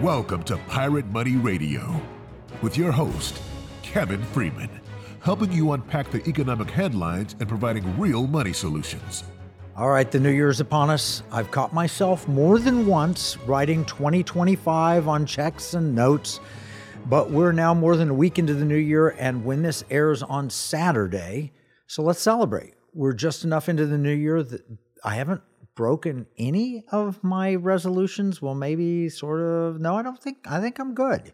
Welcome to Pirate Money Radio with your host, Kevin Freeman, helping you unpack the economic headlines and providing real money solutions. All right, the new year's upon us. I've caught myself more than once writing 2025 on checks and notes, but we're now more than a week into the new year, and when this airs on Saturday, so let's celebrate. We're just enough into the new year that I haven't broken any of my resolutions. Well, maybe sort of. No, I think I'm good.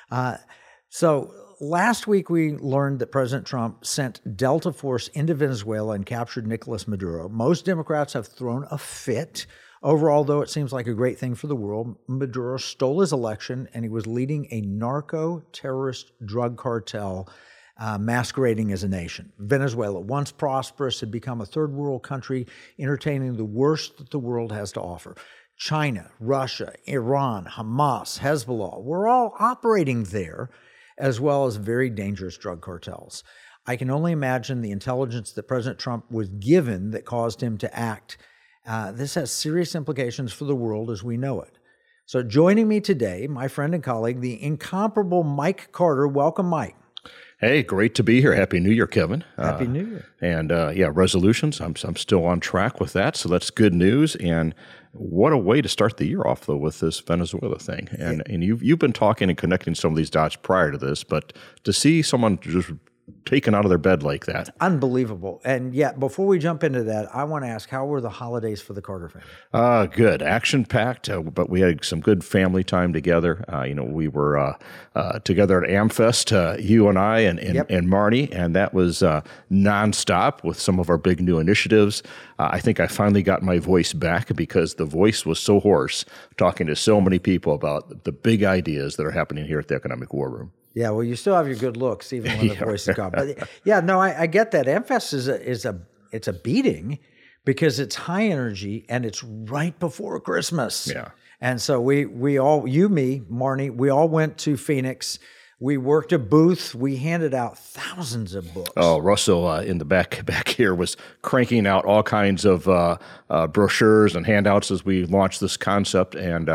So last week we learned that President Trump sent Delta Force into Venezuela and captured Nicolas Maduro. Most Democrats have thrown a fit. Overall, though, it seems like a great thing for the world. Maduro stole his election, and he was leading a narco-terrorist drug cartel masquerading as a nation. Venezuela, once prosperous, had become a third world country entertaining the worst that the world has to offer. China, Russia, Iran, Hamas, Hezbollah, we're all operating there, as well as very dangerous drug cartels. I can only imagine the intelligence that President Trump was given that caused him to act. This has serious implications for the world as we know it. So joining me today, my friend and colleague, the incomparable Mike Carter. Welcome, Mike. Hey, great to be here. Happy New Year, Kevin. Happy New Year. And resolutions. I'm still on track with that, so that's good news. And what a way to start the year off, though, with this Venezuela thing. And you've been talking and connecting some of these dots prior to this, but to see someone just taken out of their bed like that. Unbelievable. And yet, before we jump into that, I want to ask, how were the holidays for the Carter family? Good. Action-packed, but we had some good family time together. We were together at AmFest, you and I and Marnie, and that was nonstop with some of our big new initiatives. I think I finally got my voice back because the voice was so hoarse, talking to so many people about the big ideas that are happening here at the Economic War Room. Yeah, well, you still have your good looks, even when the voice is gone. But yeah, no, I get that. AmFest it's a beating because it's high energy and it's right before Christmas. Yeah, and so we all, you, me, Marnie, we all went to Phoenix. We worked a booth. We handed out thousands of books. Oh, Russell in the back here was cranking out all kinds of brochures and handouts as we launched this concept. And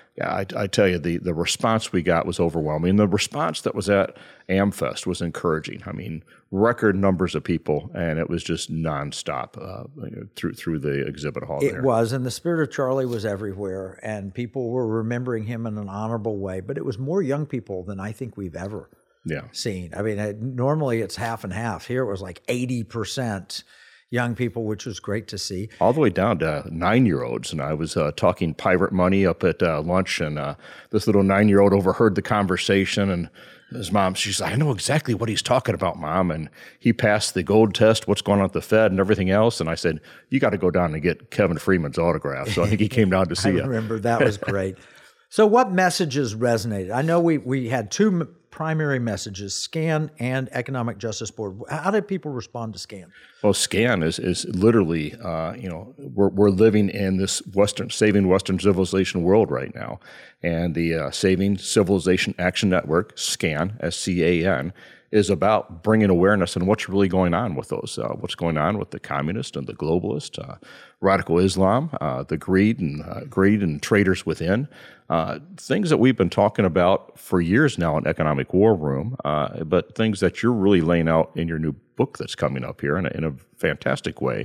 I tell you, the response we got was overwhelming. The response that was at AmFest was encouraging. I mean, record numbers of people, and it was just nonstop through the exhibit hall there. It was, and the spirit of Charlie was everywhere, and people were remembering him in an honorable way. But it was more young people than I think we've ever seen. I mean, normally it's half and half. Here it was like 80%. Young people, which was great to see. All the way down to 9-year-olds. And I was talking pirate money up at lunch, and this little 9-year-old overheard the conversation, and his mom, she's like, I know exactly what he's talking about, Mom. And he passed the gold test, what's going on at the Fed and everything else. And I said, you got to go down and get Kevin Freeman's autograph. So I think he came down to see you. I remember. That was great. So what messages resonated? I know we had two primary messages, SCAN and Economic Justice Board. How did people respond to SCAN? Well, SCAN is literally, we're living in this saving Western civilization world right now. And the Saving Civilization Action Network, SCAN, S-C-A-N, is about bringing awareness on what's really going on with those, what's going on with the communist and the globalist, radical Islam, the greed and traitors within, things that we've been talking about for years now in Economic War Room, but things that you're really laying out in your new book that's coming up here in a fantastic way.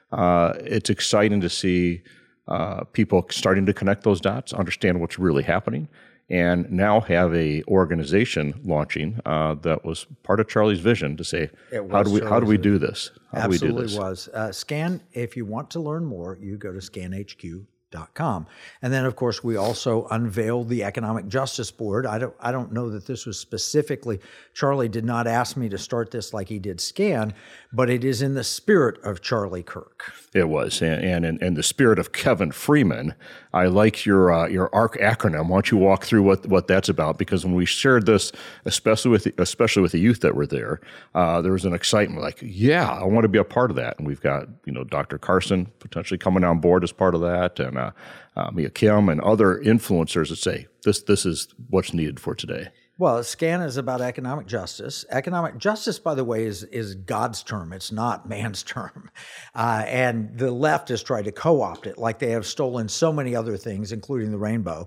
It's exciting to see people starting to connect those dots, understand what's really happening, and now have a organization launching that was part of Charlie's vision to say, how do we do this? Absolutely was. SCAN, if you want to learn more, you go to scanhq.com. And then, of course, we also unveiled the Economic Justice Board. I don't know that this was specifically, Charlie did not ask me to start this like he did SCAN, but it is in the spirit of Charlie Kirk. It was, and in the spirit of Kevin Freeman. I like your ARC acronym. Why don't you walk through what that's about? Because when we shared this, especially with the youth that were there was an excitement like, yeah, I want to be a part of that. And we've got Dr. Carson potentially coming on board as part of that, and Mia Kim and other influencers that say this is what's needed for today. Well, SCAN is about economic justice. Economic justice, by the way, is God's term. It's not man's term. And the left has tried to co-opt it like they have stolen so many other things, including the rainbow.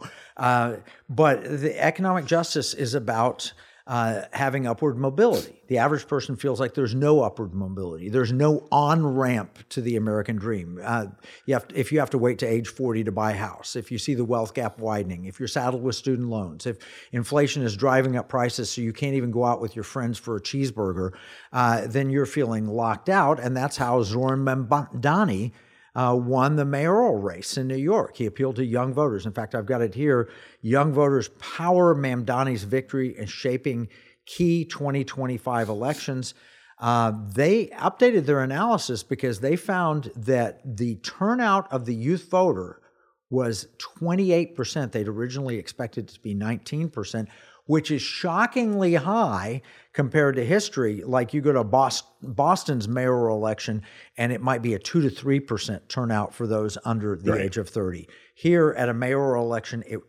But the economic justice is about having upward mobility. The average person feels like there's no upward mobility. There's no on-ramp to the American dream. If you have to wait to age 40 to buy a house, if you see the wealth gap widening, if you're saddled with student loans, if inflation is driving up prices so you can't even go out with your friends for a cheeseburger, then you're feeling locked out. And that's how Zoran Mamdani won the mayoral race in New York. He appealed to young voters. In fact, I've got it here. Young voters power Mamdani's victory in shaping key 2025 elections. They updated their analysis because they found that the turnout of the youth voter was 28%. They'd originally expected it to be 19%, which is shockingly high compared to history. Like you go to Boston's mayoral election, and it might be a 2 to 3% turnout for those under the age of 30. Here at a mayoral election, it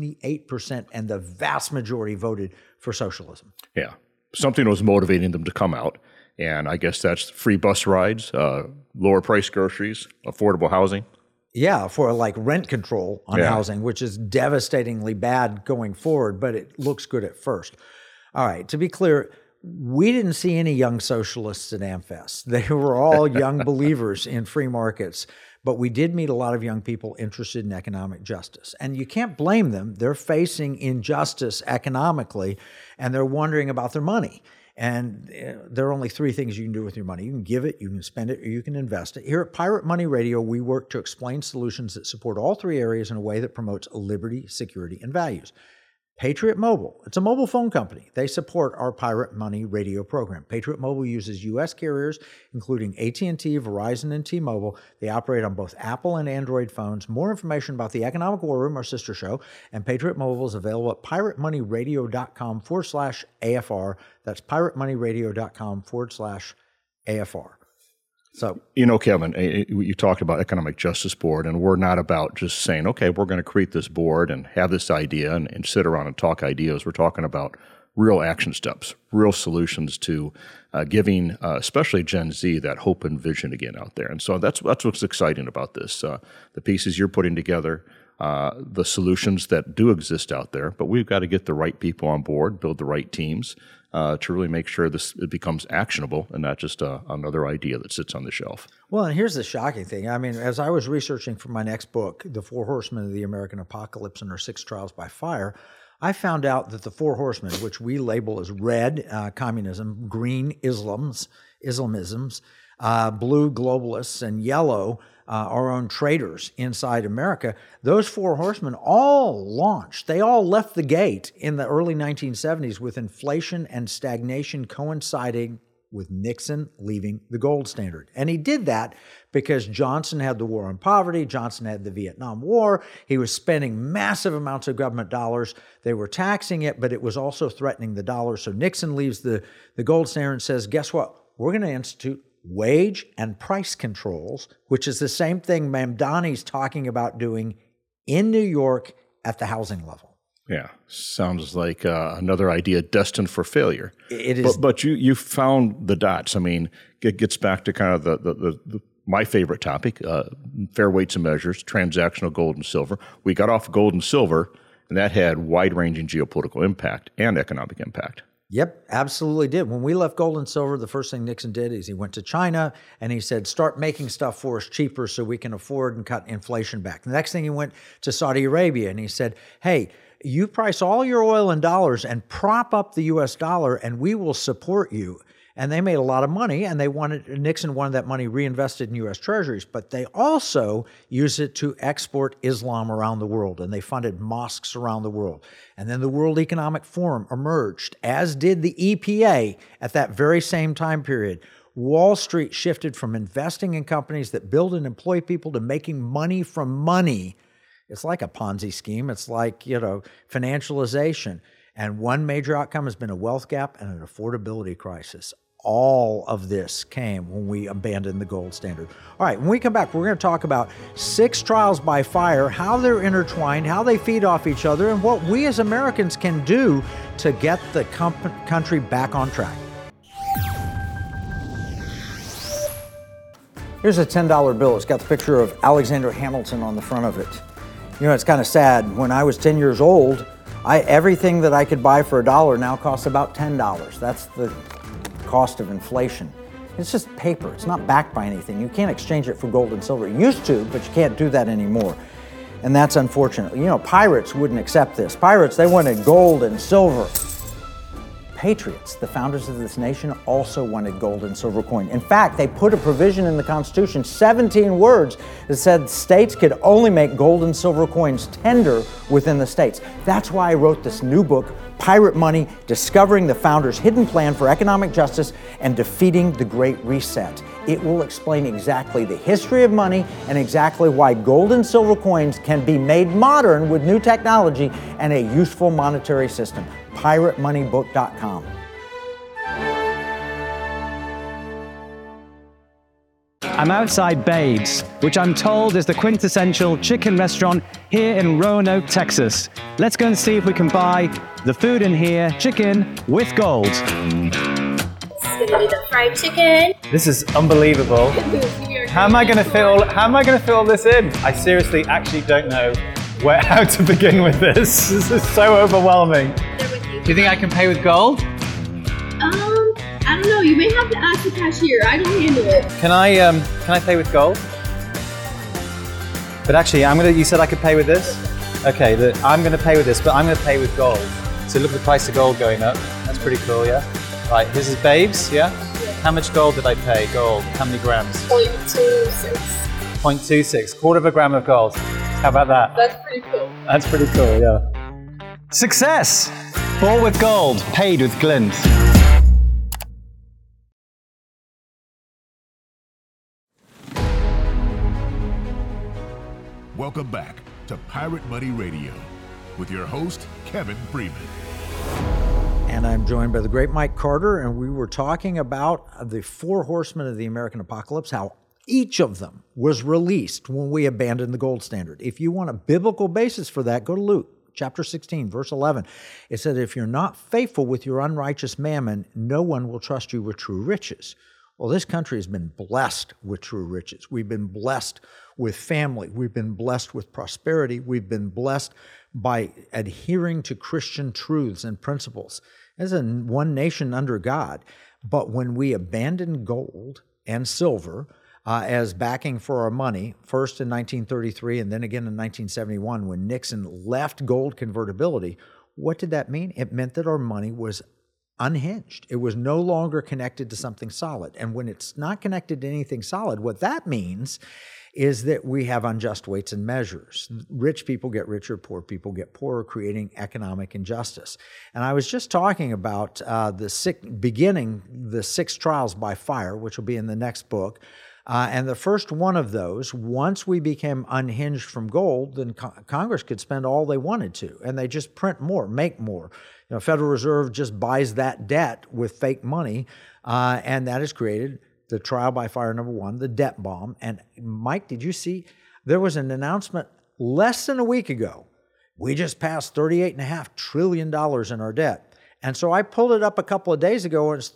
28%, and the vast majority voted for socialism. Yeah, something was motivating them to come out, and I guess that's free bus rides, lower price groceries, affordable housing. Yeah, for like rent control on housing, which is devastatingly bad going forward, but it looks good at first. All right, to be clear, we didn't see any young socialists at AmFest. They were all young believers in free markets, but we did meet a lot of young people interested in economic justice. And you can't blame them. They're facing injustice economically, and they're wondering about their money. And there are only three things you can do with your money. You can give it, you can spend it, or you can invest it. Here at Pirate Money Radio, we work to explain solutions that support all three areas in a way that promotes liberty, security, and values. Patriot Mobile, it's a mobile phone company. They support our Pirate Money Radio program. Patriot Mobile uses U.S. carriers, including AT&T, Verizon, and T-Mobile. They operate on both Apple and Android phones. More information about the Economic War Room, our sister show, and Patriot Mobile is available at piratemoneyradio.com/AFR. That's piratemoneyradio.com/AFR. So, Kevin, you talked about Economic Justice Board, and we're not about just saying, okay, we're going to create this board and have this idea and sit around and talk ideas. We're talking about real action steps, real solutions to giving, especially Gen Z, that hope and vision again out there. And so that's what's exciting about this. The pieces you're putting together, the solutions that do exist out there, but we've got to get the right people on board, build the right teams, to really make sure it becomes actionable and not just another idea that sits on the shelf. Well, and here's the shocking thing. I mean, as I was researching for my next book, The Four Horsemen of the American Apocalypse and Our Six Trials by Fire, I found out that the Four Horsemen, which we label as red, communism, green, Islamisms, blue, globalists, and yellow, our own traitors inside America, those four horsemen all launched. They all left the gate in the early 1970s with inflation and stagnation coinciding with Nixon leaving the gold standard. And he did that because Johnson had the war on poverty, Johnson had the Vietnam War, he was spending massive amounts of government dollars, they were taxing it, but it was also threatening the dollar. So Nixon leaves the gold standard and says, guess what? We're going to institute wage and price controls, which is the same thing Mamdani's talking about doing in New York at the housing level. Yeah, sounds like another idea destined for failure. It is, but you found the dots. I mean, it gets back to kind of the my favorite topic: fair weights and measures, transactional gold and silver. We got off gold and silver, and that had wide-ranging geopolitical impact and economic impact. Yep, absolutely did. When we left gold and silver, the first thing Nixon did is he went to China and he said, start making stuff for us cheaper so we can afford and cut inflation back. The next thing he went to Saudi Arabia and he said, hey, you price all your oil in dollars and prop up the U.S. dollar and we will support you. And they made a lot of money, and Nixon wanted that money reinvested in U.S. treasuries, but they also used it to export Islam around the world, and they funded mosques around the world. And then the World Economic Forum emerged, as did the EPA at that very same time period. Wall Street shifted from investing in companies that build and employ people to making money from money. It's like a Ponzi scheme. It's like, financialization. And one major outcome has been a wealth gap and an affordability crisis. All of this came when we abandoned the gold standard. All right, when we come back, we're going to talk about 6 trials by fire, how they're intertwined, how they feed off each other, and what we as Americans can do to get the country back on track. Here's a $10 bill. It's got the picture of Alexander Hamilton on the front of it. You know, it's kind of sad. When I was 10 years old, everything that I could buy for $1 now costs about $10. That's the cost of inflation. It's just paper. It's not backed by anything. You can't exchange it for gold and silver. You used to, but you can't do that anymore. And that's unfortunate. You know, pirates wouldn't accept this. Pirates, they wanted gold and silver. Patriots, the founders of this nation, also wanted gold and silver coin. In fact, they put a provision in the Constitution, 17 words, that said states could only make gold and silver coins tender within the states. That's why I wrote this new book, Pirate Money, Discovering the Founders' Hidden Plan for Economic Justice and Defeating the Great Reset. It will explain exactly the history of money and exactly why gold and silver coins can be made modern with new technology and a useful monetary system. PirateMoneyBook.com. I'm outside Babe's, which I'm told is the quintessential chicken restaurant here in Roanoke, Texas. Let's go and see if we can buy the food in here, chicken with gold. This is gonna be the fried chicken. This is unbelievable. How am I going to fit all this in? I seriously actually don't know how to begin with this. This is so overwhelming. Do you think I can pay with gold? I don't know. You may have to ask the cashier. I don't handle it. Can I pay with gold? But actually, you said I could pay with this? Okay, I'm gonna pay with this, but I'm gonna pay with gold. So look at the price of gold going up. That's pretty cool, yeah? Right, this is Babes, yeah? How much gold did I pay? Gold, how many grams? 0.26. 0.26, quarter of a gram of gold. How about that? That's pretty cool. That's pretty cool, yeah. Success! Bought with gold, paid with glint. Welcome back to Pirate Money Radio with your host, Kevin Freeman. And I'm joined by the great Mike Carter, and we were talking about the four horsemen of the American apocalypse, how each of them was released when we abandoned the gold standard. If you want a biblical basis for that, go to Luke chapter 16, verse 11. It said, if you're not faithful with your unrighteous mammon, no one will trust you with true riches. Well, this country has been blessed with true riches. We've been blessed with family. We've been blessed with prosperity. We've been blessed by adhering to Christian truths and principles as a one nation under God. But when we abandoned gold and silver as backing for our money, first in 1933 and then again in 1971 when Nixon left gold convertibility, what did that mean? It meant that our money was unhinged. It was no longer connected to something solid. And when it's not connected to anything solid, what that means is that we have unjust weights and measures. Rich people get richer, poor people get poorer, creating economic injustice. And I was just talking about the six trials by fire, which will be in the next book. And the first one of those, once we became unhinged from gold, then Congress could spend all they wanted to, and they just print more, make more. You know, Federal Reserve just buys that debt with fake money, and that has created the trial by fire number one, the debt bomb. And Mike, did you see, there was an announcement less than a week ago. We just passed $38.5 trillion in our debt. And so I pulled it up a couple of days ago, and it's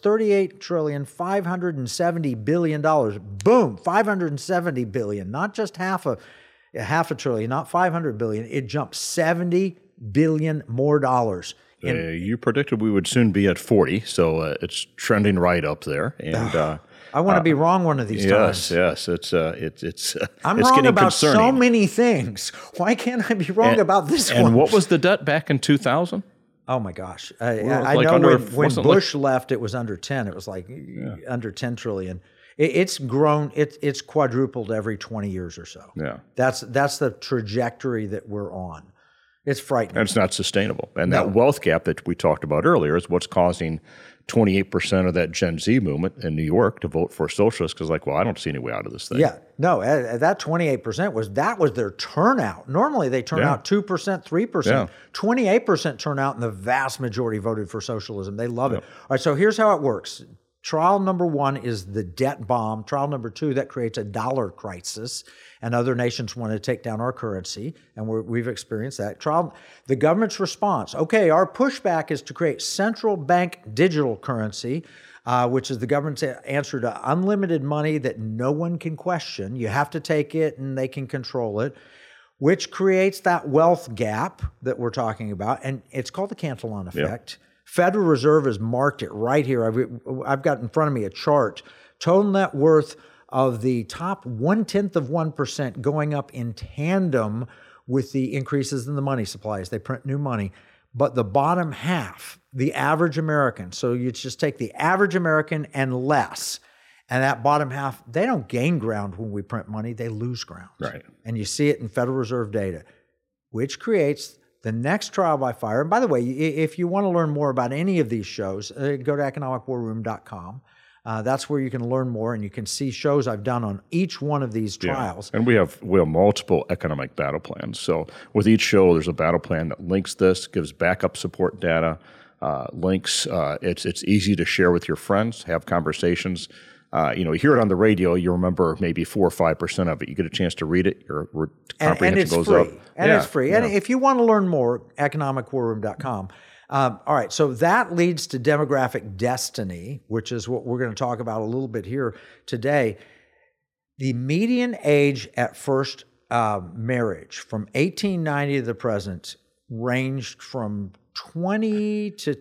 $38,570 billion. Boom, $570 billion, not just half a trillion, not $500 billion. It jumped $70 billion more dollars. You predicted we would soon be at 40, so it's trending right up there. And I want to be wrong one of these times. Yes, it's I'm it's wrong getting about concerning. so many things. Why can't I be wrong about this one? And what was the debt back in 2000? Oh my gosh! I like know when Bush left, it was under 10. It was like under 10 trillion. It's grown. It's quadrupled every 20 years or so. Yeah, that's the trajectory that we're on. It's frightening. And it's not sustainable. And that wealth gap that we talked about earlier is what's causing 28% of that Gen Z movement in New York to vote for socialists because, like, well, I don't see any way out of this thing. Yeah, no, that 28% was their turnout. Normally they turn out 2%, 3%. Yeah. 28% turnout, and the vast majority voted for socialism. They love it. All right, so here's how it works. Trial number one is the debt bomb. Trial number two, that creates a dollar crisis, and other nations want to take down our currency, and we've experienced that. The government's response, okay, our pushback is to create central bank digital currency which is the government's answer to unlimited money that no one can question. You have to take it and they can control it, which creates that wealth gap that we're talking about. And it's called the Cantillon effect. Yep. Federal Reserve has marked it right here. I've got in front of me a chart. Total net worth of the top 0.1% going up in tandem with the increases in the money supply as they print new money. But the bottom half, the average American, so you just take the average American and less, and that bottom half, they don't gain ground when we print money, they lose ground. Right. And you see it in Federal Reserve data, which creates the next trial by fire. And by the way, if you want to learn more about any of these shows, go to economicwarroom.com. That's where you can learn more, and you can see shows I've done on each one of these trials. Yeah. And we have multiple economic battle plans. So with each show, there's a battle plan that links this, gives backup support data, links. It's easy to share with your friends, have conversations. You hear it on the radio, you remember maybe 4 or 5% of it. You get a chance to read it, your comprehension goes up. And it's free. And if you want to learn more, economicwarroom.com. All right, so that leads to demographic destiny, which is what we're going to talk about a little bit here today. The median age at first marriage from 1890 to the present ranged from 20 to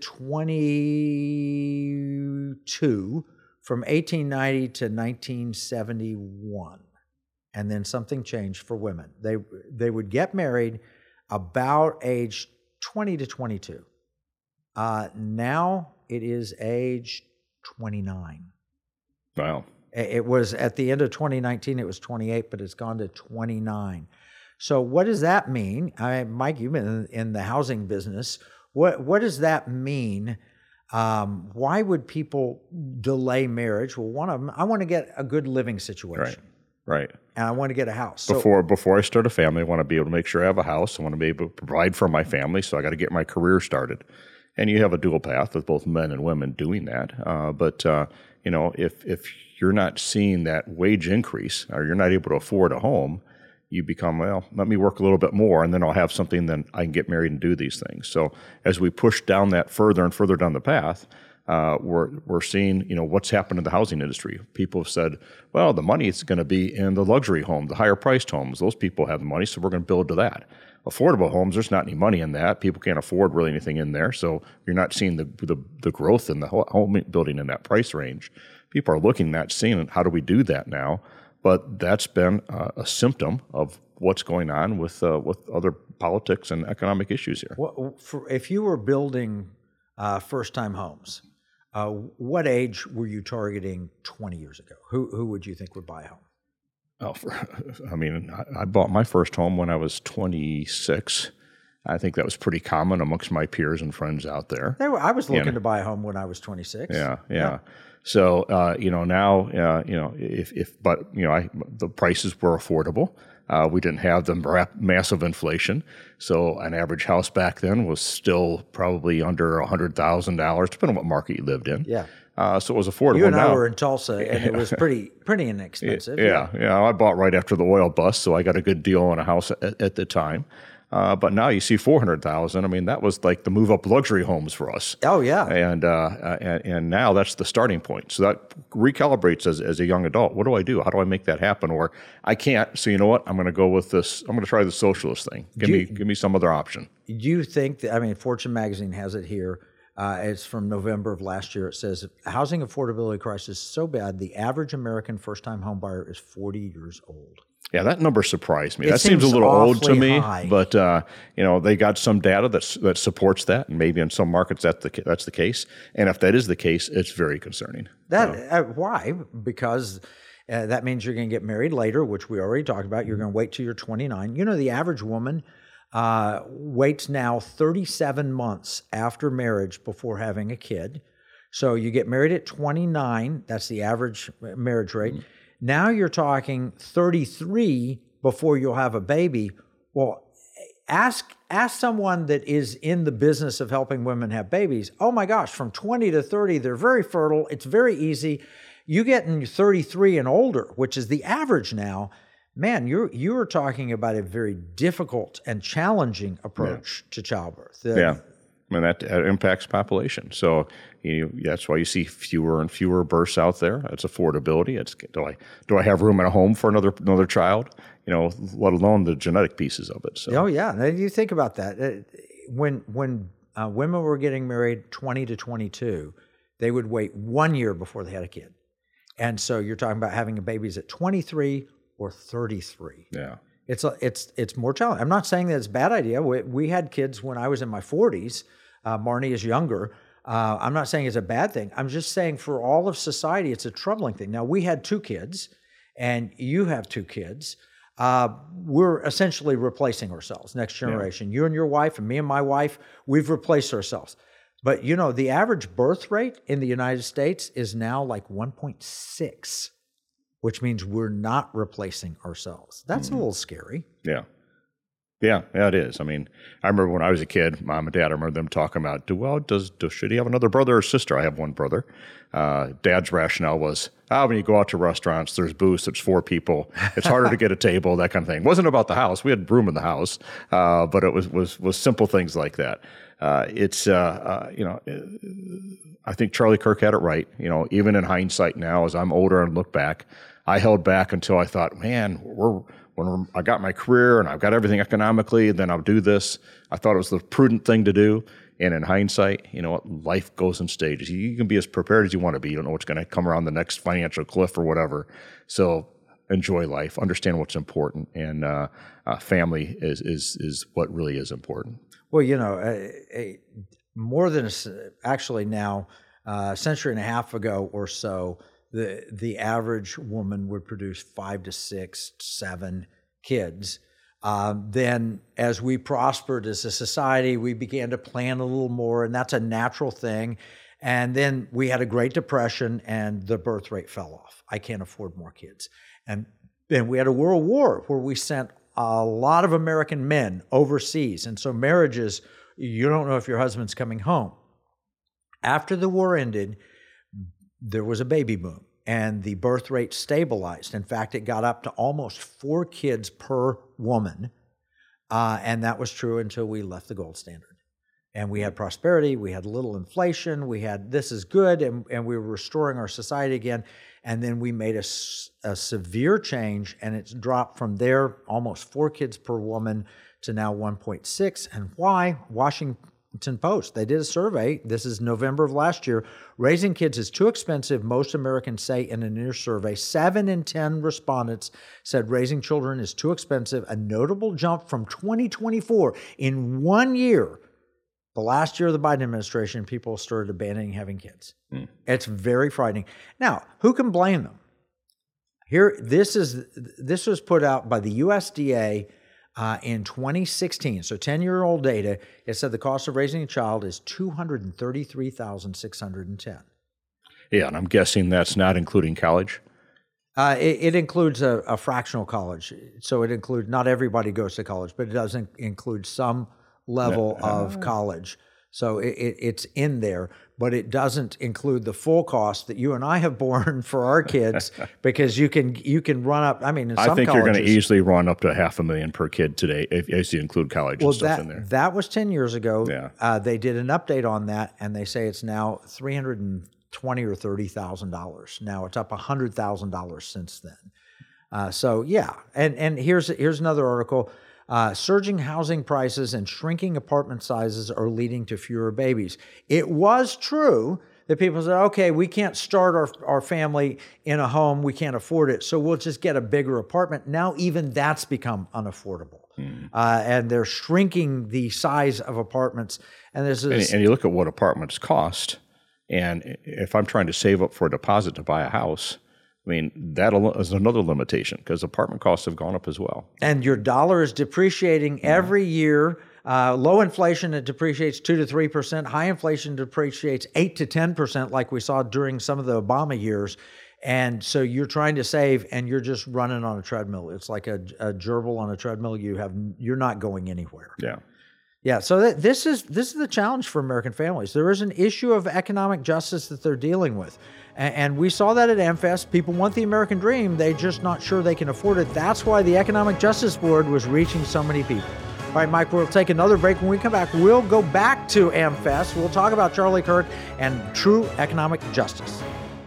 22 from 1890 to 1971. And then something changed for women. They would get married about age 20 to 22. Now it is age 29. Wow. It was at the end of 2019, it was 28, but it's gone to 29. So what does that mean? Mike, you've been in the housing business. What does that mean? Why would people delay marriage? Well, one of them, I want to get a good living situation. Right. And I want to get a house. Before I start a family, I want to be able to make sure I have a house. I want to be able to provide for my family, so I got to get my career started. And you have a dual path with both men and women doing that. But if you're not seeing that wage increase, or you're not able to afford a home, you become, well, let me work a little bit more, and then I'll have something, then I can get married and do these things. So as we push down that further and further down the path, we're seeing, what's happened in the housing industry. People have said, well, the money is going to be in the luxury homes, the higher priced homes. Those people have the money, so we're going to build to that. Affordable homes, there's not any money in that. People can't afford really anything in there, so you're not seeing the growth in the home building in that price range. People are looking at seeing how do we do that now, but that's been a symptom of what's going on with other politics and economic issues here. If you were building first-time homes, what age were you targeting 20 years ago? Who would you think would buy a home? I bought my first home when I was 26. I think that was pretty common amongst my peers and friends out there. I was looking to buy a home when I was 26. Yeah. So, now, the prices were affordable. We didn't have the massive inflation. So an average house back then was still probably under $100,000, depending on what market you lived in. Yeah. So it was affordable. You and I were in Tulsa, and it was pretty inexpensive. Yeah. I bought right after the oil bust, so I got a good deal on a house at the time. But now you see $400,000. That was like the move-up luxury homes for us. Oh yeah. And now that's the starting point. So that recalibrates as a young adult. What do I do? How do I make that happen? Or I can't. So you know what? I'm going to go with this. I'm going to try the socialist thing. Give me some other option. Do you think that? Fortune magazine has it here. It's from November of last year. It says, housing affordability crisis is so bad, the average American first-time home buyer is 40 years old. Yeah, that number surprised me. That seems a little old to me, high. But they got some data that supports that, and maybe in some markets that's the case. And if that is the case, it's very concerning. Why? Because that means you're going to get married later, which we already talked about. You're going to wait till you're 29. The average woman waits now 37 months after marriage before having a kid. So you get married at 29. That's the average marriage rate. Mm-hmm. Now you're talking 33 before you'll have a baby. Well, ask someone that is in the business of helping women have babies. Oh my gosh, from 20 to 30, they're very fertile. It's very easy. You get in 33 and older, which is the average now. Man, you're talking about a very difficult and challenging approach to childbirth. I mean, that impacts population. So that's why you see fewer and fewer births out there. It's affordability. It's do I have room in a home for another child? Let alone the genetic pieces of it. So. Oh yeah, now you think about that. When women were getting married 20 to 22, they would wait 1 year before they had a kid, and so you're talking about having babies at 23 or 33. Yeah. It's more challenging. I'm not saying that it's a bad idea. We had kids when I was in my 40s. Marnie is younger. I'm not saying it's a bad thing. I'm just saying for all of society, it's a troubling thing. Now, we had 2 kids, and you have 2 kids. We're essentially replacing ourselves, next generation. Yeah. You and your wife and me and my wife, we've replaced ourselves. But, the average birth rate in the United States is now like 1.6. which means we're not replacing ourselves. That's a little scary. Yeah. Yeah, it is. I mean, I remember when I was a kid, Mom and Dad, I remember them talking about, should he have another brother or sister? I have one brother. Dad's rationale was, when you go out to restaurants, there's booths, there's 4 people. It's harder to get a table, that kind of thing. It wasn't about the house. We had room in the house, but it was simple things like that. I think Charlie Kirk had it right. Even in hindsight now, as I'm older and look back, I held back until I thought, man, when I got my career and I've got everything economically, then I'll do this. I thought it was the prudent thing to do. And in hindsight, life goes in stages. You can be as prepared as you want to be. You don't know what's going to come around the next financial cliff or whatever. So enjoy life, understand what's important, and family is what really is important. Well, more than actually now, a century and a half ago or so, the average woman would produce 5 to 6, 7 kids. Then as we prospered as a society, we began to plan a little more, and that's a natural thing. And then we had a Great Depression, and the birth rate fell off. I can't afford more kids. And then we had a World War where we sent a lot of American men overseas. And so marriages, you don't know if your husband's coming home. After the war ended, there was a baby boom, and the birth rate stabilized. In fact, it got up to almost 4 kids per woman, and that was true until we left the gold standard. And we had prosperity, we had little inflation, we had this is good, and we were restoring our society again. And then we made a severe change, and it's dropped from there, almost 4 kids per woman, to now 1.6. And why? Washington Post, they did a survey. This is November of last year. Raising kids is too expensive, most Americans say in a new survey. 7 in 10 respondents said raising children is too expensive, a notable jump from 2024. In 1 year, the last year of the Biden administration, people started abandoning having kids. It's very frightening. Now, who can blame them? This was put out by the USDA in 2016, so 10-year-old data. It said the cost of raising a child is $233,610. Yeah, and I'm guessing that's not including college. It includes a fractional college, so it includes not everybody goes to college, but it does include some level of college. So it's in there, but it doesn't include the full cost that you and I have borne for our kids, because you can run up. I mean, in some I think colleges, you're going to easily run up to $500,000 per kid today if you include college and stuff in there. That was 10 years ago. Yeah. They did an update on that, and they say it's now $320,000 or $30,000. Now it's up $100,000 since then. So yeah, and here's another article. Surging housing prices and shrinking apartment sizes are leading to fewer babies. It was true that people said, okay, we can't start our family in a home, we can't afford it, so we'll just get a bigger apartment. Now even that's become unaffordable. And they're shrinking the size of apartments. And and you look at what apartments cost, and if I'm trying to save up for a deposit to buy a house, I mean, that is another limitation, because apartment costs have gone up as well. And your dollar is depreciating every year. Low inflation, it depreciates 2 to 3%. High inflation depreciates 8 to 10%, like we saw during some of the Obama years. And so you're trying to save, and you're just running on a treadmill. It's like a gerbil on a treadmill. You're not going anywhere. Yeah. Yeah, so this is the challenge for American families. There is an issue of economic justice that they're dealing with. And we saw that at AmFest. People want the American dream. They're just not sure they can afford it. That's why the Economic Justice Board was reaching so many people. All right, Mike, we'll take another break. When we come back, we'll go back to AmFest. We'll talk about Charlie Kirk and true economic justice.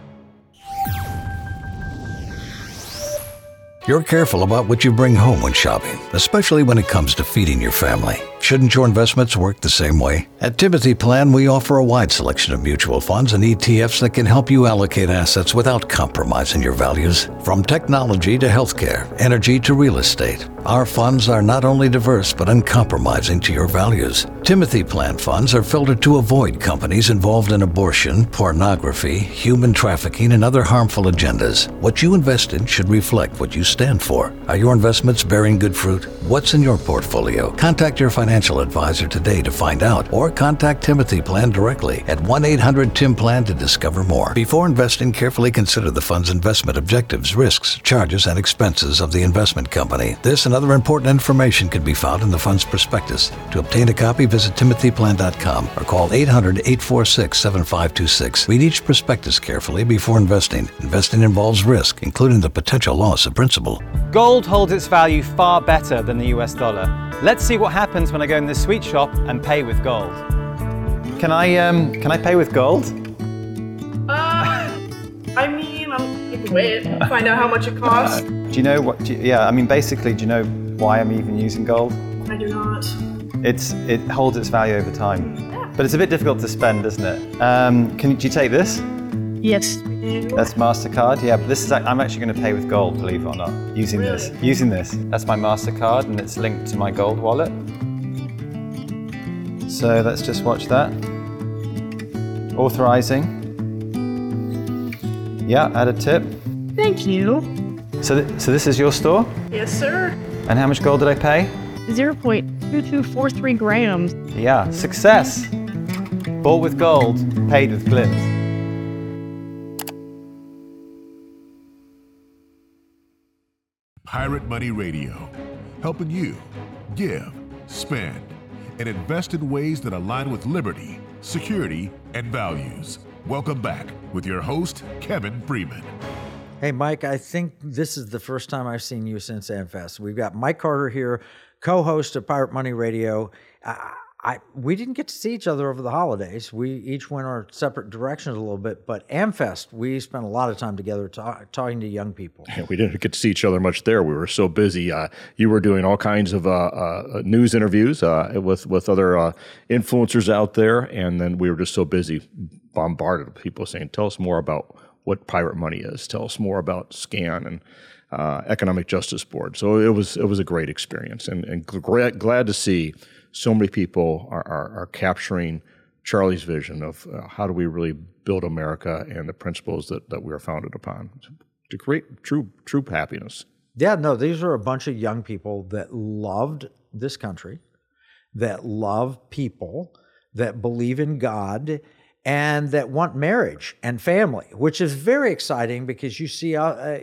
You're careful about what you bring home when shopping, especially when it comes to feeding your family. Shouldn't your investments work the same way? At Timothy Plan, we offer a wide selection of mutual funds and ETFs that can help you allocate assets without compromising your values. From technology to healthcare, energy to real estate, our funds are not only diverse but uncompromising to your values. Timothy Plan funds are filtered to avoid companies involved in abortion, pornography, human trafficking, and other harmful agendas. What you invest in should reflect what you stand for. Are your investments bearing good fruit? What's in your portfolio? Contact your financial advisor today to find out, or contact Timothy Plan directly at 1-800-TIM-PLAN to discover more. Before investing, carefully consider the fund's investment objectives, risks, charges, and expenses of the investment company. This and other important information can be found in the fund's prospectus. To obtain a copy, visit timothyplan.com or call 800-846-7526. Read each prospectus carefully before investing. Investing involves risk, including the potential loss of principal. Gold holds its value far better than the US dollar. Let's see what happens when I go in the sweet shop and pay with gold. Can I pay with gold? I mean, you can wait, find out how much it costs. Do you know what? Basically, do you know why I'm even using gold? I do not. It holds its value over time, but it's a bit difficult to spend, isn't it? Do you take this? Yes. That's MasterCard. Yeah, but I'm actually going to pay with gold, believe it or not, using this. That's my MasterCard, and it's linked to my gold wallet. So let's just watch that. Authorizing. Yeah, add a tip. Thank you. So this is your store? Yes, sir. And how much gold did I pay? 0.2243 grams. Yeah, success. Bought with gold, paid with glint. Pirate Money Radio, helping you give, spend, and invest in ways that align with liberty, security, and values. Welcome back with your host, Kevin Freeman. Hey, Mike, I think this is the first time I've seen you since AmFest. We've got Mike Carter here, co-host of Pirate Money Radio. We didn't get to see each other over the holidays. We each went our separate directions a little bit, but AmFest, we spent a lot of time together talking to young people. Yeah, we didn't get to see each other much there. We were so busy. You were doing all kinds of news interviews with other influencers out there, and then we were just so busy, bombarded with people saying, tell us more about what Pirate Money is. Tell us more about SCAN and Economic Justice Board. So it was a great experience, and glad to see so many people are capturing Charlie's vision of how do we really build America and the principles that we are founded upon to create true happiness. Yeah, no, these are a bunch of young people that loved this country, that love people, that believe in God, and that want marriage and family, which is very exciting because you see,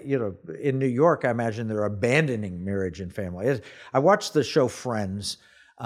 in New York, I imagine they're abandoning marriage and family. I watched the show Friends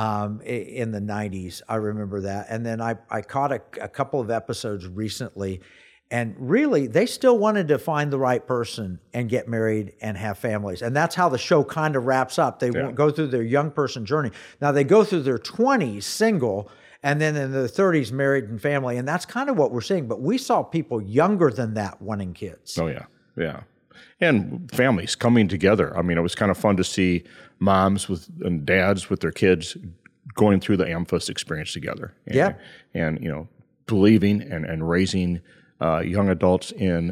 in the 90s. I remember that. And then I caught a couple of episodes recently, and really they still wanted to find the right person and get married and have families. And that's how the show kind of wraps up. They go through their young person journey. Now they go through their 20s single, and then in their 30s married and family. And that's kind of what we're seeing. But we saw people younger than that wanting kids. Oh, yeah. Yeah. And families coming together. I mean, it was kind of fun to see moms and dads with their kids going through the AmFest experience together. And believing and raising young adults in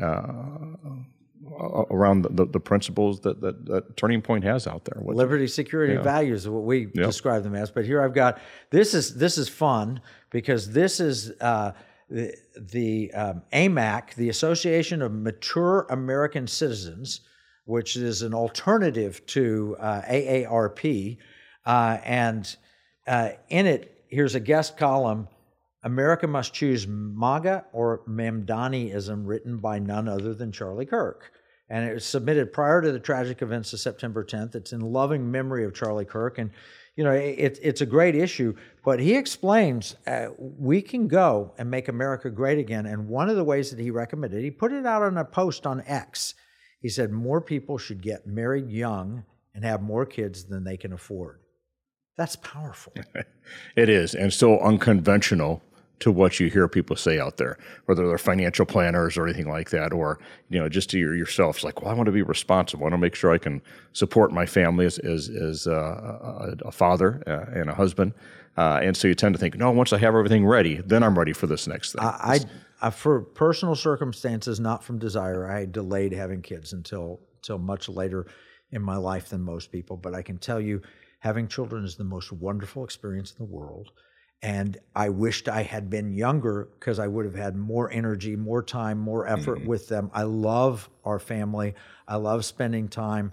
around the principles that Turning Point has out there. Liberty, security, and values is what we describe them as. But here I've got, this is fun because this is the AMAC, the Association of Mature American Citizens, which is an alternative to AARP. And in it, here's a guest column, America Must Choose MAGA or Mamdaniism, written by none other than Charlie Kirk. And it was submitted prior to the tragic events of September 10th. It's in loving memory of Charlie Kirk. And, it's a great issue. But he explains we can go and make America great again. And one of the ways that he recommended, he put it out on a post on X. He said more people should get married young and have more kids than they can afford. That's powerful. It is, and so unconventional to what you hear people say out there, whether they're financial planners or anything like that, or just to yourself. It's like, well, I want to be responsible. I want to make sure I can support my family as a father and a husband. And so you tend to think, no, once I have everything ready, then I'm ready for this next thing. I for personal circumstances, not from desire, I delayed having kids until much later in my life than most people. But I can tell you, having children is the most wonderful experience in the world. And I wished I had been younger because I would have had more energy, more time, more effort with them. I love our family. I love spending time.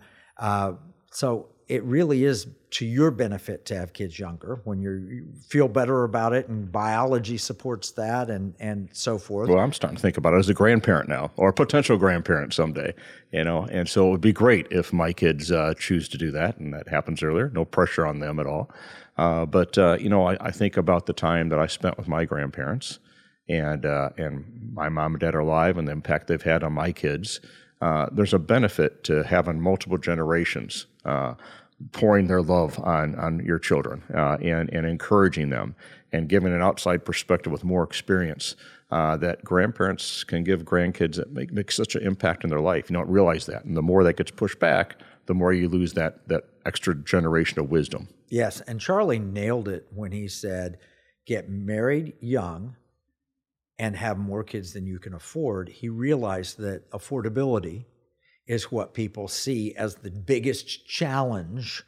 So it really is to your benefit to have kids younger when you feel better about it, and biology supports that, and so forth. Well, I'm starting to think about it as a grandparent now, or a potential grandparent someday, and so it would be great if my kids choose to do that, and that happens earlier. No pressure on them at all. But I think about the time that I spent with my grandparents, and my mom and dad are alive, and the impact they've had on my kids. There's a benefit to having multiple generations pouring their love on your children and encouraging them and giving an outside perspective with more experience that grandparents can give grandkids that make such an impact in their life. You don't realize that. And the more that gets pushed back, the more you lose that extra generation of wisdom. Yes, and Charlie nailed it when he said, get married young and have more kids than you can afford. He realized that affordability is what people see as the biggest challenge.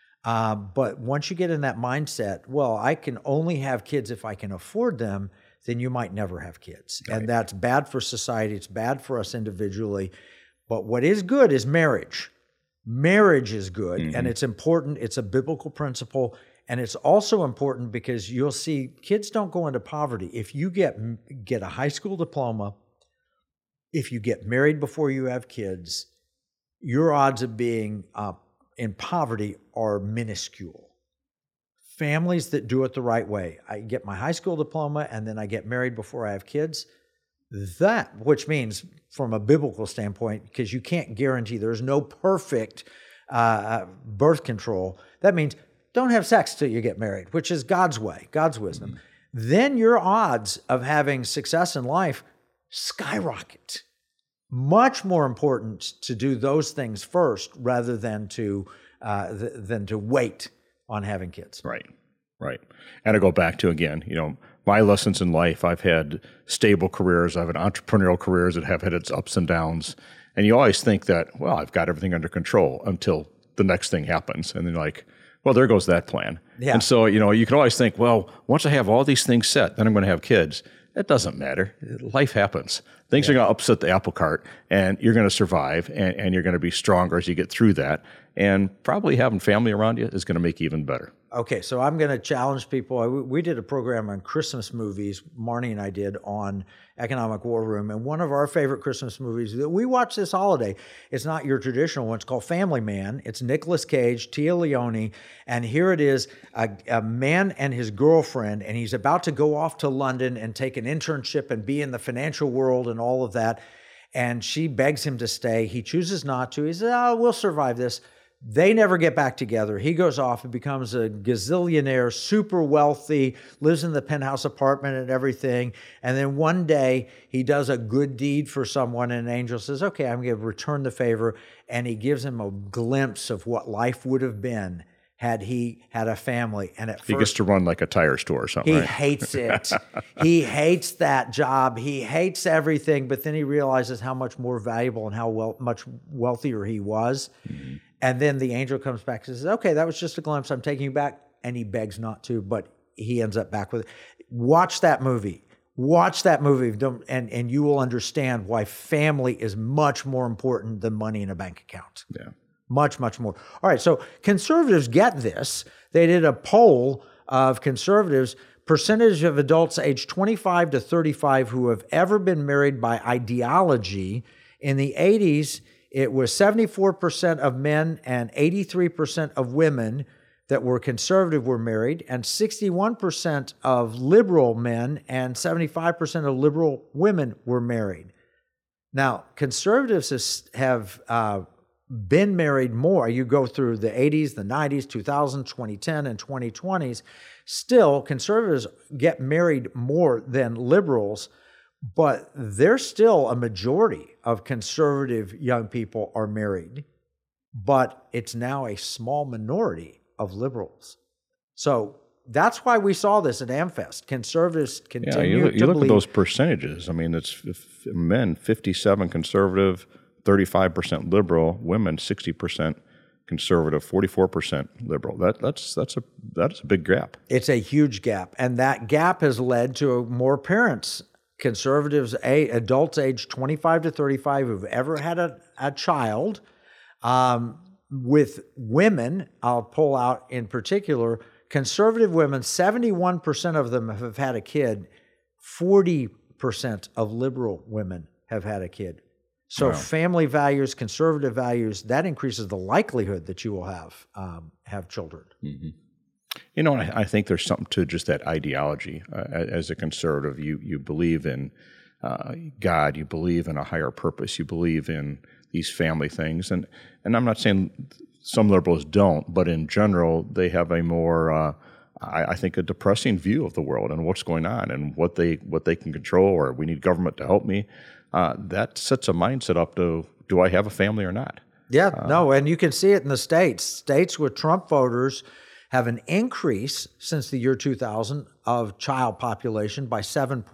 But once you get in that mindset, well, I can only have kids if I can afford them, then you might never have kids. Right. And that's bad for society. It's bad for us individually. But what is good is marriage. Marriage is good, and it's important. It's a biblical principle. And it's also important because you'll see kids don't go into poverty. If you get a high school diploma, if you get married before you have kids, your odds of being in poverty are minuscule. Families that do it the right way, I get my high school diploma and then I get married before I have kids, which means from a biblical standpoint, because you can't guarantee there's no perfect birth control, that means don't have sex till you get married, which is God's way, God's wisdom. Then your odds of having success in life skyrocket. Much more important to do those things first rather than to wait on having kids. Right. And I go back to, again, my lessons in life. I've had stable careers. I've had entrepreneurial careers that have had its ups and downs. And you always think that, well, I've got everything under control until the next thing happens. And then you're like, well, there goes that plan. Yeah. And so, you can always think, well, once I have all these things set, then I'm going to have kids. It doesn't matter. Life happens. Things are going to upset the apple cart, and you're going to survive, and you're going to be stronger as you get through that. And probably having family around you is going to make you even better. Okay, so I'm going to challenge people. We did a program on Christmas movies, Marnie and I did, on Economic War Room. And one of our favorite Christmas movies that we watch this holiday, it's not your traditional one. It's called Family Man. It's Nicolas Cage, Tia Leone. And here it is, a man and his girlfriend, and he's about to go off to London and take an internship and be in the financial world and all of that. And she begs him to stay. He chooses not to. He says, we'll survive this. They never get back together. He goes off and becomes a gazillionaire, super wealthy, lives in the penthouse apartment and everything. And then one day he does a good deed for someone, and an angel says, okay, I'm going to return the favor. And he gives him a glimpse of what life would have been had he had a family. And at first, he gets to run like a tire store or something. He right? hates it. He hates that job. He hates everything. But then he realizes how much more valuable and how much wealthier he was. Mm-hmm. And then the angel comes back and says, okay, that was just a glimpse. I'm taking you back. And he begs not to, but he ends up back with it. Watch that movie. And you will understand why family is much more important than money in a bank account. Yeah. Much, much more. All right, so conservatives get this. They did a poll of conservatives, percentage of adults aged 25 to 35 who have ever been married by ideology. In the 80s, it was 74% of men and 83% of women that were conservative were married, and 61% of liberal men and 75% of liberal women were married. Now, conservatives have been married more. You go through the 80s, the 90s, 2000, 2010, and 2020s. Still, conservatives get married more than liberals, but there's still a majority of conservative young people are married, but it's now a small minority of liberals. So that's why we saw this at AmFest. Conservatives continue you look at those percentages. I mean, it's men 57 conservative, 35% liberal, women 60% conservative, 44% liberal. That's a big gap. It's a huge gap, and that gap has led to more parents, conservatives, adults aged 25 to 35 who've ever had a child. With women, I'll pull out in particular, conservative women, 71% of them have had a kid. 40% of liberal women have had a kid. So family values, conservative values, that increases the likelihood that you will have children. Mm-hmm. You know, I think there's something to just that ideology. As a conservative, you believe in God, you believe in a higher purpose, you believe in these family things. And I'm not saying some liberals don't, but in general, they have a more, I think, a depressing view of the world and what's going on and what they can control, or we need government to help me. That sets a mindset up to, do I have a family or not? Yeah, no, and you can see it in the states. States with Trump voters have an increase since the year 2000 of child population by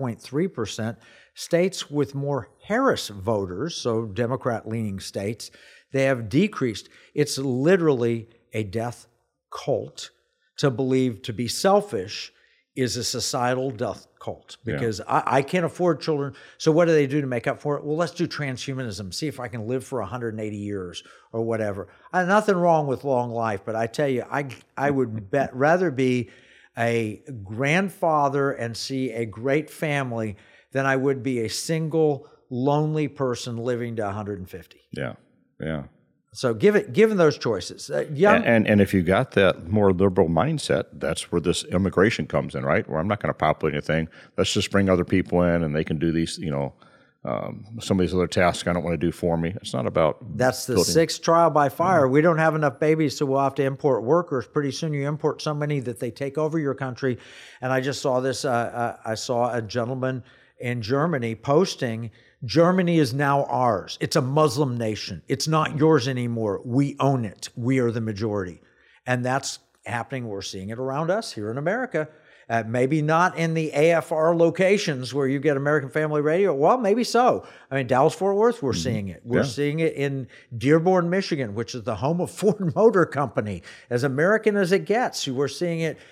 7.3%. States with more Harris voters, so Democrat-leaning states, they have decreased. It's literally a death cult. To believe to be selfish is a societal death cult, because I can't afford children. So what do they do to make up for it? Well, let's do transhumanism, see if I can live for 180 years or whatever. Nothing wrong with long life, but I tell you, I would rather be a grandfather and see a great family than I would be a single, lonely person living to 150. Yeah. So given those choices, and if you got that more liberal mindset, that's where this immigration comes in, right? Where I'm not going to populate anything. Let's just bring other people in, and they can do these, some of these other tasks I don't want to do for me. It's not about that's the sixth trial by fire. We don't have enough babies, so we'll have to import workers. Pretty soon, you import so many that they take over your country. And I just saw this. I saw a gentleman in Germany posting, Germany is now ours. It's a Muslim nation. It's not yours anymore. We own it. We are the majority. And that's happening. We're seeing it around us here in America. Maybe not in the AFR locations where you get American Family Radio. Well, maybe so. I mean, Dallas-Fort Worth, we're seeing it. We're seeing it in Dearborn, Michigan, which is the home of Ford Motor Company. As American as it gets, we're seeing it.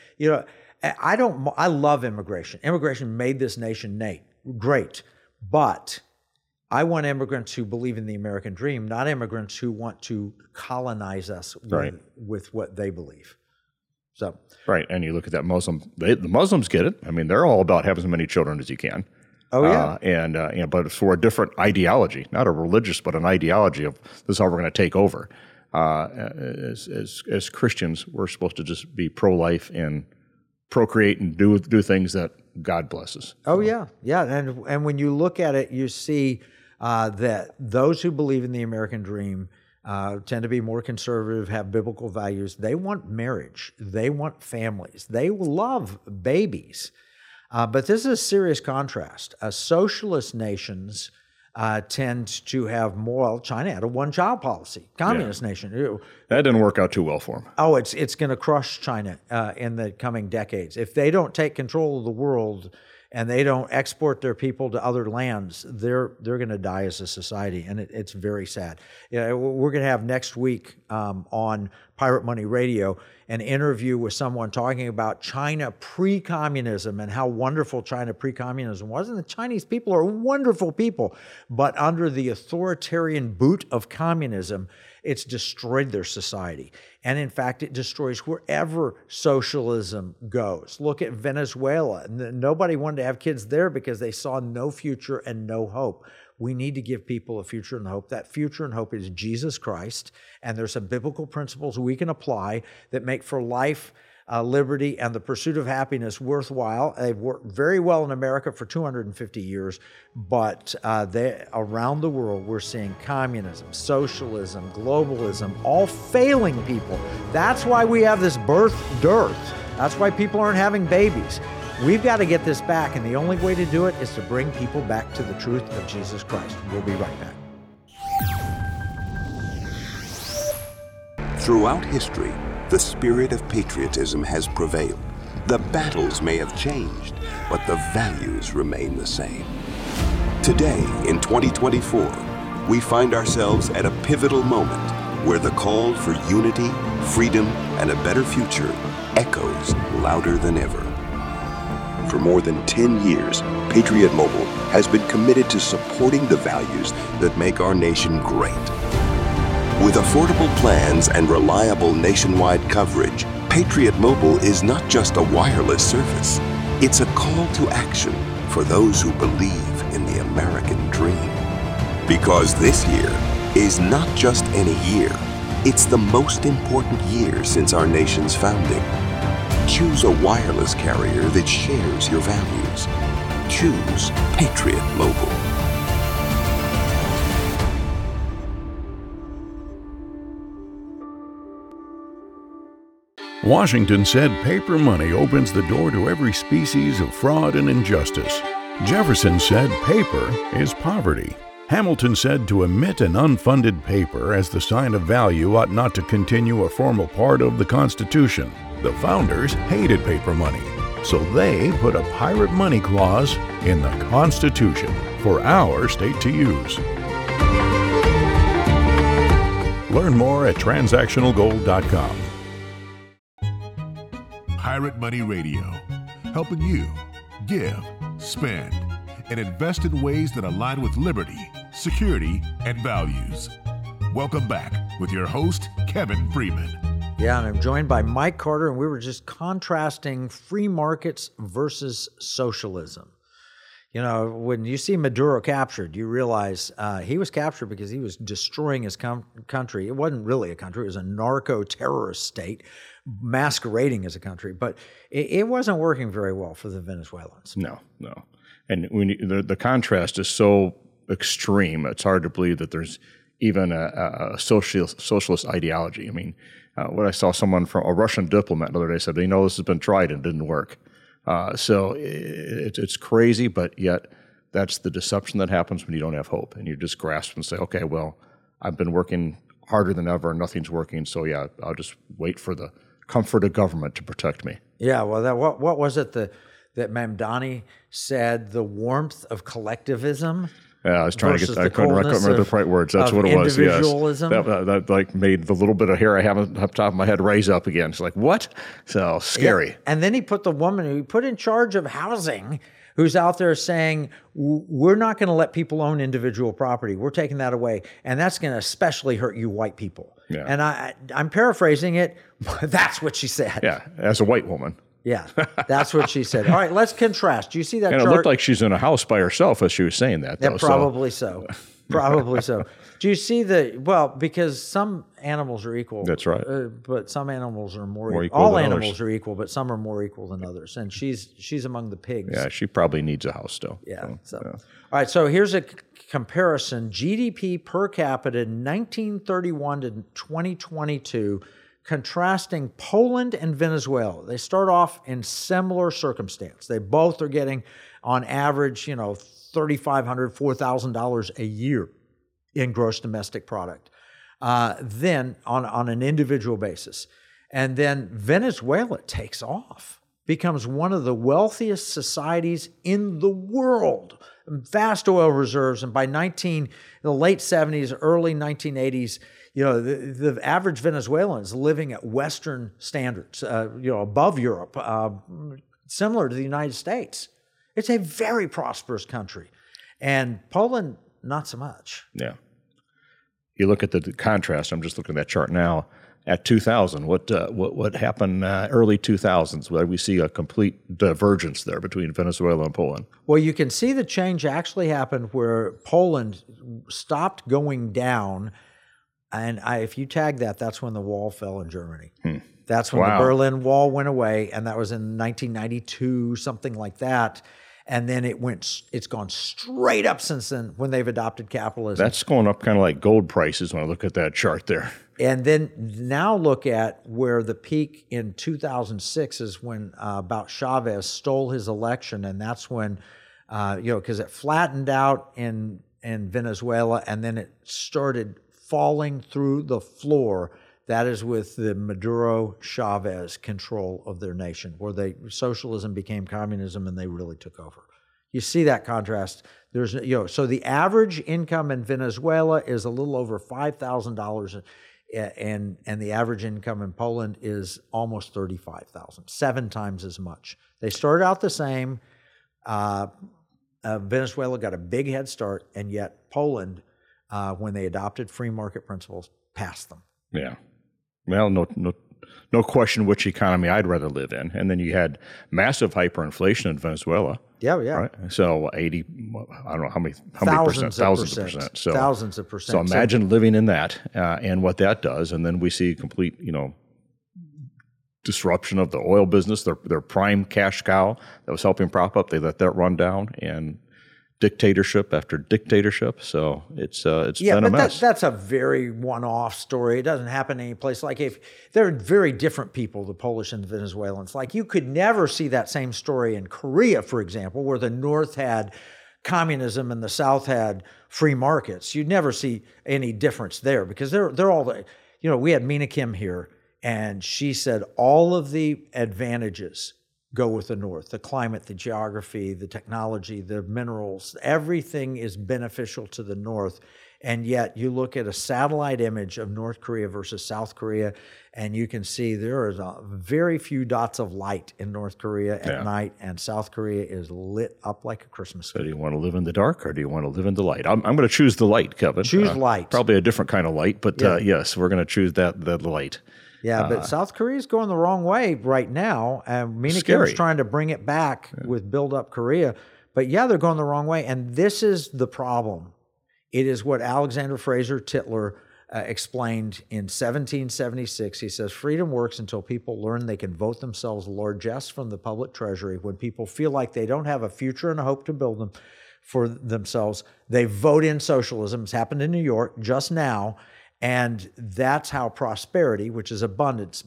I love immigration. Immigration made this nation great. But I want immigrants who believe in the American dream, not immigrants who want to colonize us with what they believe. So right, and you look at that the Muslims get it. I mean, they're all about having as many children as you can. Oh yeah, but it's for a different ideology, not a religious, but an ideology of this is how we're going to take over. As Christians, we're supposed to just be pro-life and procreate and do things that God blesses. Oh yeah, and when you look at it, you see that those who believe in the American dream tend to be more conservative, have biblical values. They want marriage. They want families. They love babies. But this is a serious contrast. Socialist nations tend to have more. China had a one-child policy. Communist nation. That didn't work out too well for them. Oh, it's going to crush China in the coming decades. If they don't take control of the world and they don't export their people to other lands, they're going to die as a society, and it's very sad. We're going to have next week on Pirate Money Radio an interview with someone talking about China pre-communism and how wonderful China pre-communism was. And the Chinese people are wonderful people, but under the authoritarian boot of communism, it's destroyed their society. And in fact, it destroys wherever socialism goes. Look at Venezuela. Nobody wanted to have kids there because they saw no future and no hope. We need to give people a future and hope. That future and hope is Jesus Christ. And there's some biblical principles we can apply that make for life liberty, and the pursuit of happiness worthwhile. They've worked very well in America for 250 years, but around the world, we're seeing communism, socialism, globalism, all failing people. That's why we have this birth dearth. That's why people aren't having babies. We've got to get this back, and the only way to do it is to bring people back to the truth of Jesus Christ. We'll be right back. Throughout history, the spirit of patriotism has prevailed. The battles may have changed, but the values remain the same. Today, in 2024, we find ourselves at a pivotal moment where the call for unity, freedom, and a better future echoes louder than ever. For more than 10 years, Patriot Mobile has been committed to supporting the values that make our nation great. With affordable plans and reliable nationwide coverage, Patriot Mobile is not just a wireless service. It's a call to action for those who believe in the American dream. Because this year is not just any year, it's the most important year since our nation's founding. Choose a wireless carrier that shares your values. Choose Patriot Mobile. Washington said paper money opens the door to every species of fraud and injustice. Jefferson said paper is poverty. Hamilton said to emit an unfunded paper as the sign of value ought not to continue a formal part of the Constitution. The founders hated paper money, so they put a pirate money clause in the Constitution for our state to use. Learn more at transactionalgold.com. Pirate Money Radio, helping you give, spend, and invest in ways that align with liberty, security, and values. Welcome back with your host, Kevin Freeman. Yeah, and I'm joined by Mike Carter, and we were just contrasting free markets versus socialism. You know, when you see Maduro captured, you realize he was captured because he was destroying his country. It wasn't really a country. It was a narco-terrorist state masquerading as a country. But it wasn't working very well for the Venezuelans. No. And when the contrast is so extreme, it's hard to believe that there's even a socialist ideology. I mean, when I saw someone from a Russian diplomat the other day said, this has been tried and didn't work. So it's crazy, but yet that's the deception that happens when you don't have hope and you just grasp and say, okay, well, I've been working harder than ever and nothing's working, so yeah, I'll just wait for the comfort of government to protect me. Yeah, well, what was it that Mamdani said, the warmth of collectivism? Yeah, I was trying to get. I couldn't remember the right words. That's what it was. Yes, that like made the little bit of hair I have on top of my head raise up again. It's like, what? So scary. Yeah. And then he put the woman who he put in charge of housing, who's out there saying, we're not going to let people own individual property. We're taking that away, and that's going to especially hurt you white people. Yeah. And I'm paraphrasing it. That's what she said. Yeah, as a white woman. Yeah, that's what she said. All right, let's contrast. Do you see that and chart? It looked like she's in a house by herself as she was saying that. Yeah, probably so. Probably so. Do you see because some animals are equal. That's right. But some animals are more equal. All animals are equal, but some are more equal than others. And she's among the pigs. Yeah, she probably needs a house still. Yeah. All right, so here's a comparison. GDP per capita in 1931 to 2022, contrasting Poland and Venezuela. They start off in similar circumstance. They both are getting, on average, $3,500, $4,000 a year in gross domestic product. Then on an individual basis. And then Venezuela takes off, becomes one of the wealthiest societies in the world. Vast oil reserves, and by the late 70s, early 1980s, the average Venezuelan is living at Western standards, above Europe, similar to the United States. It's a very prosperous country. And Poland, not so much. Yeah. You look at the contrast, I'm just looking at that chart now, at 2000, what happened early 2000s, where we see a complete divergence there between Venezuela and Poland. Well, you can see the change actually happened where Poland stopped going down. And if you tag that, that's when the wall fell in Germany. That's when Wow. the Berlin Wall went away, and that was in 1992, something like that. And then it's gone straight up since then when they've adopted capitalism. That's going up kind of like gold prices when I look at that chart there. And then now look at where the peak in 2006 is when about Chavez stole his election, and that's when because it flattened out in Venezuela, and then it started falling through the floor. That is with the Maduro-Chavez control of their nation, where socialism became communism and they really took over. You see that contrast. So the average income in Venezuela is a little over $5,000, and the average income in Poland is almost $35,000, 7 times as much. They started out the same. Venezuela got a big head start, and yet Poland, when they adopted free market principles, passed them. Yeah. Well, no question which economy I'd rather live in. And then you had massive hyperinflation in Venezuela. Yeah. Right? So 80, I don't know how many percent, thousands of percent. So thousands of percent. So imagine living in that and what that does. And then we see complete, disruption of the oil business, their prime cash cow that was helping prop up. They let that run down, and dictatorship after dictatorship. So it's been a mess. That's a very one-off story. It doesn't happen any place. Like if they're very different people, the Polish and the Venezuelans. Like you could never see that same story in Korea, for example, where the North had communism and the South had free markets. You'd never see any difference there because they're all the, we had Mina Kim here, and she said all of the advantages go with the North. The climate, the geography, the technology, the minerals, everything is beneficial to the North. And yet you look at a satellite image of North Korea versus South Korea, and you can see there is very few dots of light in North Korea at night, and South Korea is lit up like a Christmas tree. So do you want to live in the dark or do you want to live in the light? I'm going to choose the light, Kevin. Choose light. Probably a different kind of light, but yes, we're going to choose the light. Yeah, but South Korea is going the wrong way right now. Mina Kim's trying to bring it back with Build Up Korea. But yeah, they're going the wrong way. And this is the problem. It is what Alexander Fraser Tytler explained in 1776. He says, freedom works until people learn they can vote themselves largesse from the public treasury. When people feel like they don't have a future and a hope to build them for themselves, they vote in socialism. It's happened in New York just now. And that's how prosperity, which is abundance,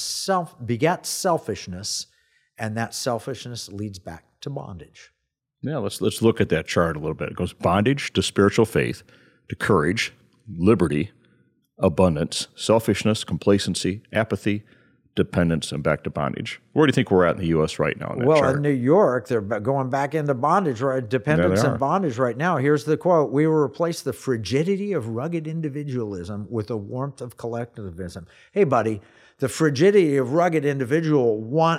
begets selfishness, and that selfishness leads back to bondage. Yeah, let's look at that chart a little bit. It goes bondage to spiritual faith, to courage, liberty, abundance, selfishness, complacency, apathy, dependence, and back to bondage. Where do you think we're at in the U.S. right now in that chart? In New York, they're going back into bondage, right? Dependence and bondage right now. Here's the quote. We will replace the frigidity of rugged individualism with the warmth of collectivism. Hey, buddy, the frigidity of rugged individual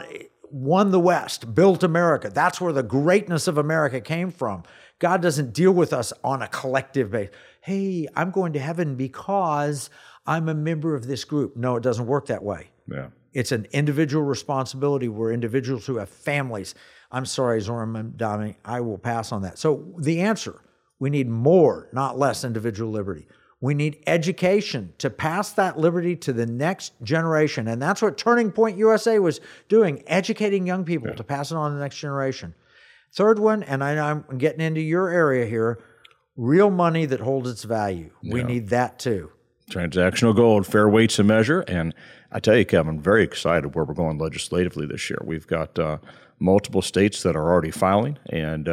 won the West, built America. That's where the greatness of America came from. God doesn't deal with us on a collective basis. Hey, I'm going to heaven because I'm a member of this group. No, it doesn't work that way. Yeah. It's an individual responsibility. We're individuals who have families. I'm sorry, Zoran Mamdani, I will pass on that. So the answer, we need more, not less individual liberty. We need education to pass that liberty to the next generation. And that's what Turning Point USA was doing, educating young people to pass it on to the next generation. Third one, and I'm getting into your area here, real money that holds its value. We need that too. Transactional gold, fair weights and measure. And I tell you, Kevin, I'm very excited where we're going legislatively this year. We've got multiple states that are already filing, and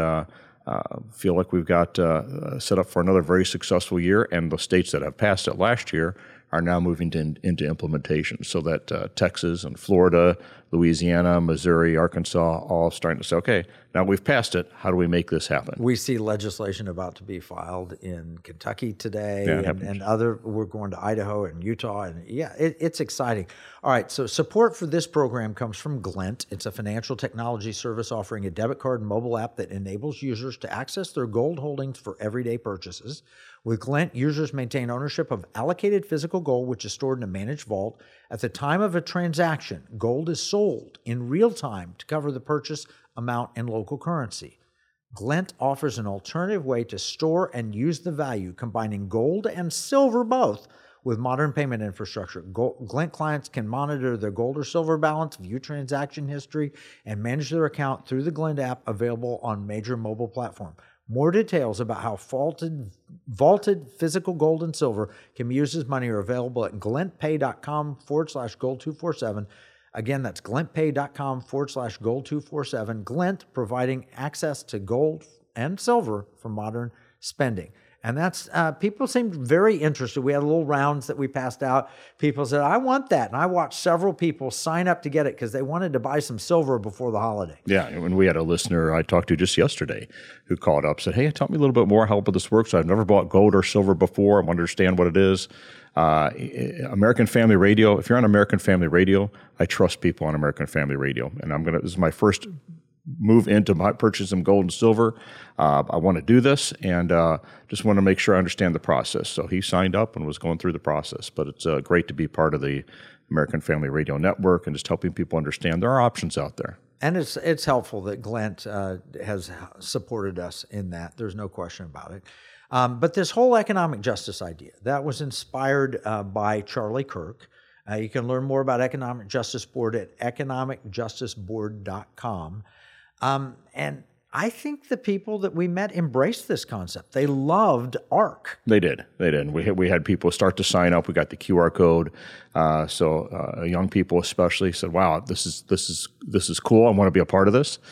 feel like we've got set up for another very successful year. And the states that have passed it last year are now moving into implementation, so that Texas and Florida, Louisiana, Missouri, Arkansas, all starting to say, okay, now we've passed it. How do we make this happen? We see legislation about to be filed in Kentucky today, and we're going to Idaho and Utah, and it's exciting. All right, so support for this program comes from Glint. It's a financial technology service offering a debit card and mobile app that enables users to access their gold holdings for everyday purchases. With Glint, users maintain ownership of allocated physical gold, which is stored in a managed vault. At the time of a transaction, gold is sold in real time to cover the purchase amount in local currency. Glint offers an alternative way to store and use the value, combining gold and silver both with modern payment infrastructure. Glint clients can monitor their gold or silver balance, view transaction history, and manage their account through the Glint app available on major mobile platforms. More details about how vaulted physical gold and silver can be used as money are available at glintpay.com/gold247. Again, that's glintpay.com/gold247. Glint providing access to gold and silver for modern spending. And that's, people seemed very interested. We had little rounds that we passed out. People said, I want that. And I watched several people sign up to get it because they wanted to buy some silver before the holiday. Yeah, and we had a listener I talked to just yesterday who called up, said, hey, tell me a little bit more how this works. I've never bought gold or silver before. I want to understand what it is. American Family Radio, if you're on American Family Radio, I trust people on American Family Radio. And this is my first move into purchase some gold and silver. I want to do this and just want to make sure I understand the process. So he signed up and was going through the process. But it's great to be part of the American Family Radio Network and just helping people understand there are options out there. And it's helpful that Glint has supported us in that. There's no question about it. But this whole economic justice idea, that was inspired by Charlie Kirk. You can learn more about Economic Justice Board at economicjusticeboard.com. And I think the people that we met embraced this concept. They loved ARC. They did. We had people start to sign up. We got the QR code. So young people especially said, wow, this is cool. I want to be a part of this.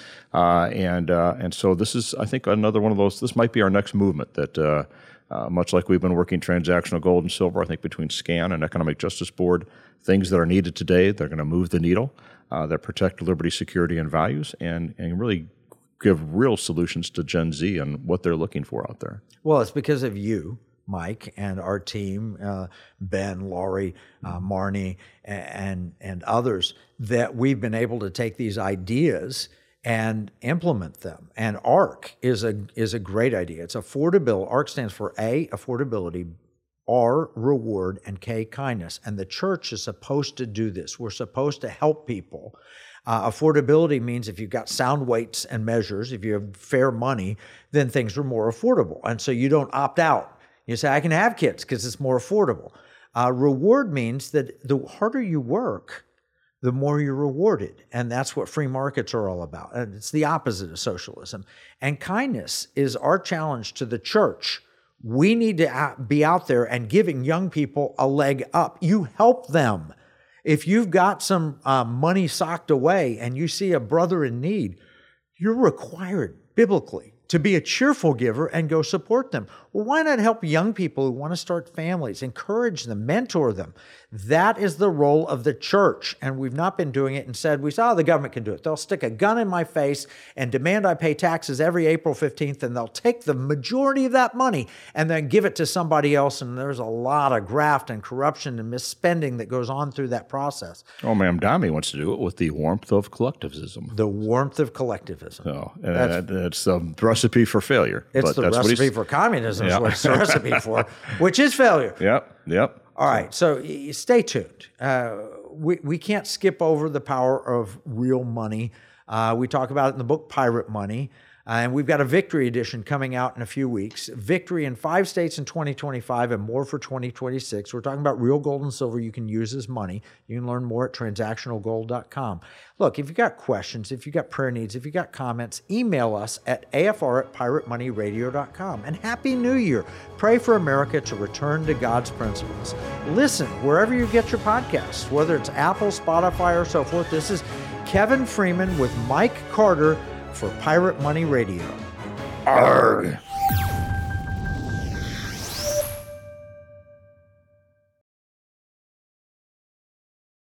And so this is, I think, another one of those, this might be our next movement that much like we've been working transactional gold and silver, I think between SCAN and Economic Justice Board, things that are needed today, they're going to move the needle, that protect liberty, security, and values, and really give real solutions to Gen Z and what they're looking for out there. Well, it's because of you, Mike, and our team, Ben, Laurie, Marnie, and others, that we've been able to take these ideas and implement them. And ARC is a great idea. It's affordability. ARC stands for A, affordability, R, reward, and K, kindness. And the church is supposed to do this. We're supposed to help people. Affordability means if you've got sound weights and measures, if you have fair money, then things are more affordable. And so you don't opt out. You say, I can have kids because it's more affordable. Reward means that the harder you work, the more you're rewarded. And that's what free markets are all about. And it's the opposite of socialism. And kindness is our challenge to the church. We need to be out there and giving young people a leg up. You help them. If you've got some money socked away and you see a brother in need, you're required biblically to be a cheerful giver and go support them. Well, why not help young people who want to start families, encourage them, mentor them? That is the role of the church, and we've not been doing it. Instead, we saw the government can do it. They'll stick a gun in my face and demand I pay taxes every April 15th, and they'll take the majority of that money and then give it to somebody else, and there's a lot of graft and corruption and misspending that goes on through that process. Oh, Ma'am Dami wants to do it with the warmth of collectivism. The warmth of collectivism. Oh, that's the recipe for failure. It's the recipe for communism is what it's the recipe for, which is failure. Yep. All right, so stay tuned. We can't skip over the power of real money. We talk about it in the book Pirate Money. And we've got a Victory edition coming out in a few weeks. Victory in 5 states in 2025 and more for 2026. We're talking about real gold and silver you can use as money. You can learn more at transactionalgold.com. Look, if you've got questions, if you've got prayer needs, if you've got comments, email us at afr@piratemoneyradio.com. And Happy New Year. Pray for America to return to God's principles. Listen wherever you get your podcasts, whether it's Apple, Spotify, or so forth. This is Kevin Freeman with Mike Carter for Pirate Money Radio. Arg!